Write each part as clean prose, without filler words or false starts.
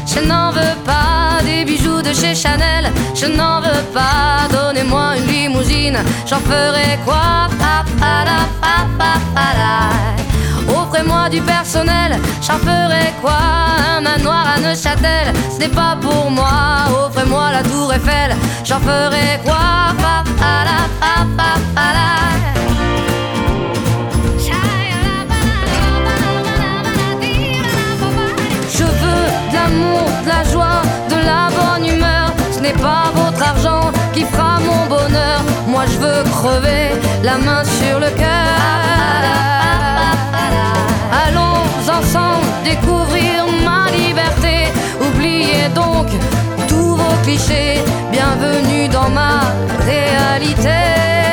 je n'en veux pas des bijoux de chez Chanel, je n'en veux pas. Donnez-moi une limousine, j'en ferai quoi? Offrez-moi du personnel, j'en ferai quoi? Un manoir à Neuchâtel, ce n'est pas pour moi. Offrez-moi la tour Eiffel, j'en ferai quoi? Je veux de l'amour, de la joie, de la bonne humeur. Ce n'est pas votre argent qui fera mon bonheur. Moi je veux crever, la main sur le cœur. Allons ensemble découvrir ma liberté. Oubliez donc tous vos clichés. Bienvenue dans ma réalité.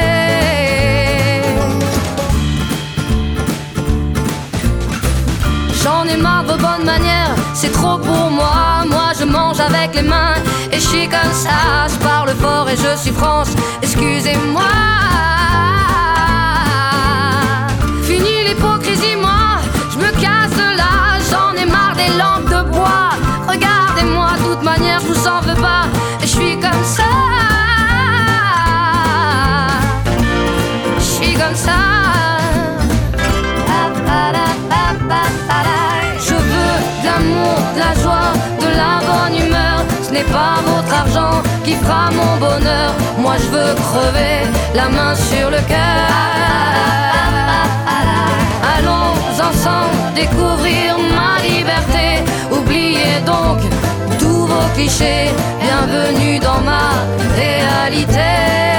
J'en ai marre de vos bonnes manières, c'est trop pour moi. Moi je mange avec les mains et je suis comme ça. Je parle fort et je suis France, excusez-moi. Fini l'hypocrisie, moi je me casse de là. J'en ai marre des lampes de bois. Regardez-moi, de toute manière je vous en veux pas. Et je suis comme ça. Je suis comme ça. Je veux de l'amour, de la joie, de la bonne humeur. Ce n'est pas votre argent qui fera mon bonheur. Moi je veux crever, la main sur le cœur. Allons ensemble découvrir ma liberté. Oubliez donc tous vos clichés. Bienvenue dans ma réalité.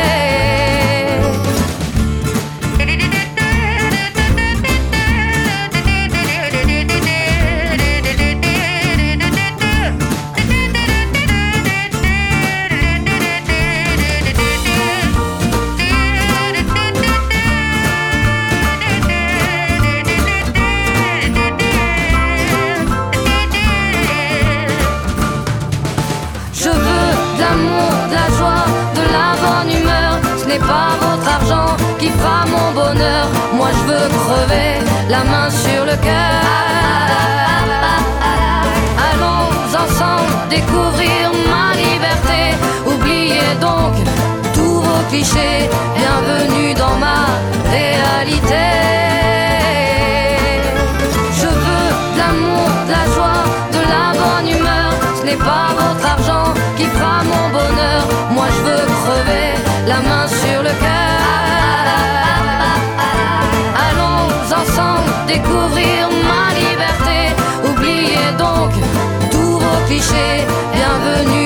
Ce n'est pas votre argent qui fera mon bonheur. Moi je veux crever, la main sur le cœur. Allons ensemble découvrir ma liberté. Oubliez donc tous vos clichés. Bienvenue dans ma réalité. Je veux de l'amour, de la joie, de la bonne humeur. Ce n'est pas votre argent qui fera mon bonheur. Moi je veux crever, la main sur le cœur. Allons ensemble découvrir ma liberté. Oubliez donc tous vos clichés. Bienvenue